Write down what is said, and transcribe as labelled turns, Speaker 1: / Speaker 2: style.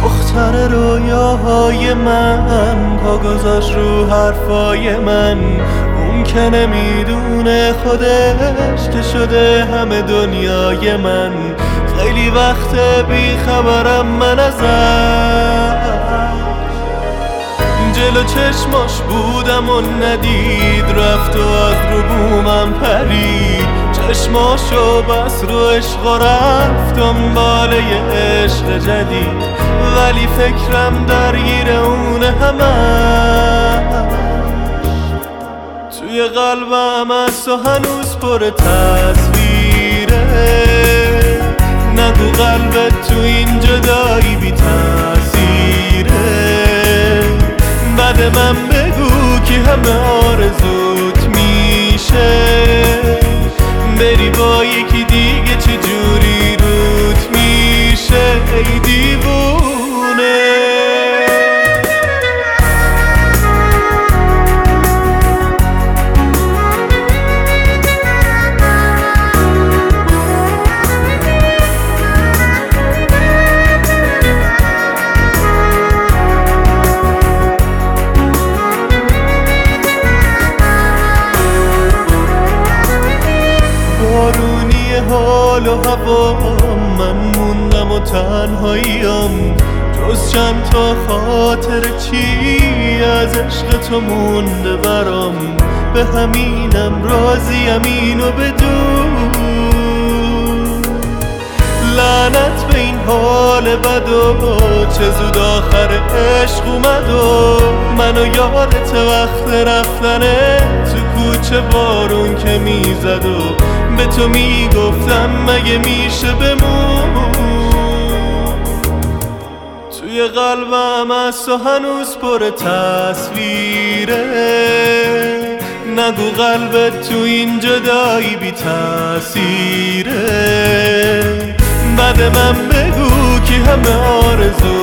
Speaker 1: دختر رویاهای من پا گذاشت رو حرفای من، اون که نمیدونه خودش که شده همه دنیای من. خیلی وقت بی خبرم من ازش، جلو چشماش بودم و ندید، رفت و از رو بومم پرید. چشماشو بس رو عشق و رفت دنبال یه عشق جدید، ولی فکرم درگیر اون همش. توی قلبم از تو هنوز پر تصویره، نگو قلبت تو این جدایی بی تأثیره. بعد من بگو که همه آرزوت میشه، بری با یکی دیگه چجوری روت میشه ای دیوونه. بارونی حال و هوا من موندم و تنهاییم، جز چند تا خاطر چی از عشق تو مونده برام. به همینم راضیم اینو بدون، لعنت به این حال بد و چه زود آخر عشق اومد و منو یادت وقت رفتنه تو کوچه بارون که میزد و به تو میگفتم مگه میشه بمون. توی قلبم از تو هنوز پر تصویره، نگو قلبت تو این جدایی بی تأثیره. بعد من بگو که همه آرزو